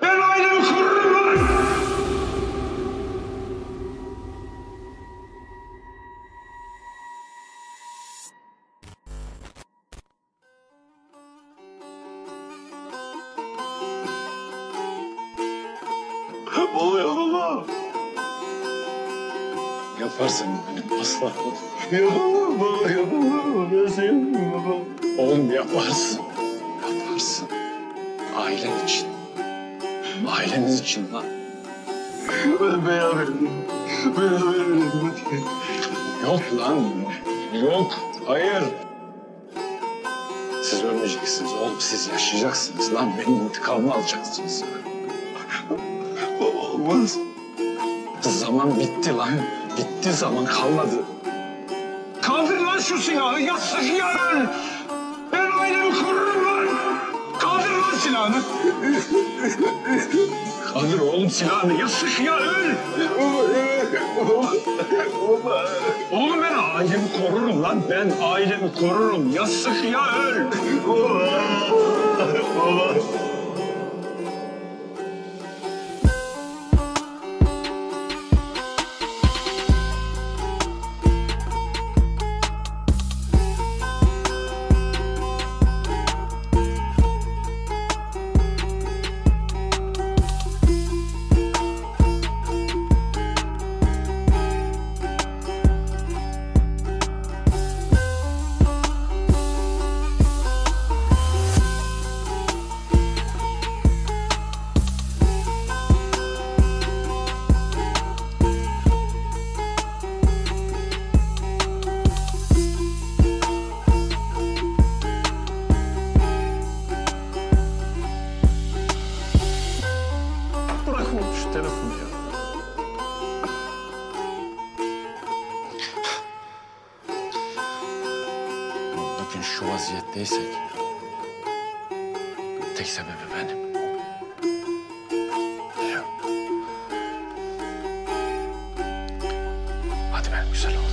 Ben ailemi korurum lan! Baba yapamam. Yaparsın benim aslanım. Yapamam baba, yapamam. Ben sevmiyorum baba. Oğlum yaparsın. Yaparsın. Ailen için. Aileniz için lan. Ben beraberim. Beraberim. Yok lan. Yok. Hayır. Siz ölmeyeceksiniz oğlum. Siz yaşayacaksınız lan. Benim intikamımı alacaksınız. Baba olmaz. Zaman bitti lan. Bitti, zaman kalmadı. Kaldır lan şu silahı, yastık yarın! Ben ailemi korurum lan! Kaldır lan silahını! Kaldır oğlum silahını. Yastık ya öl. Baba. Oğlum ben ailemi korurum lan. Ben ailemi korurum. Yastık ya öl. Baba. Bırak oğlum şu telefonu ya. Bugün şu vaziyetteysek tek sebebi benim. Ya. Hadi ben güzel oğlum.